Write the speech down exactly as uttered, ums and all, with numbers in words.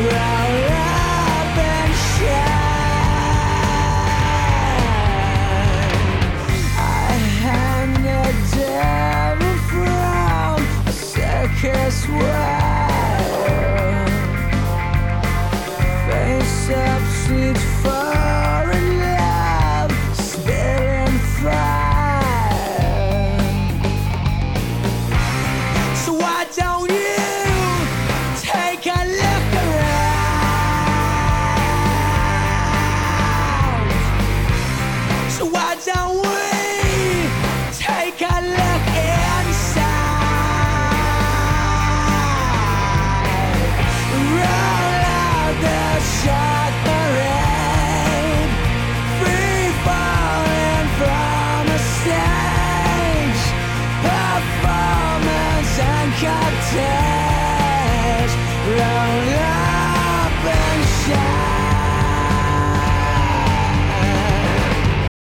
roll up and shine. I hang the devil from a circus wire. Face up, sweet foreign love, spilling fire. So why don't you take a look around? So why don't we take a look inside? Roll out the shot parade, free falling from a stage, performance and cocktails. Roll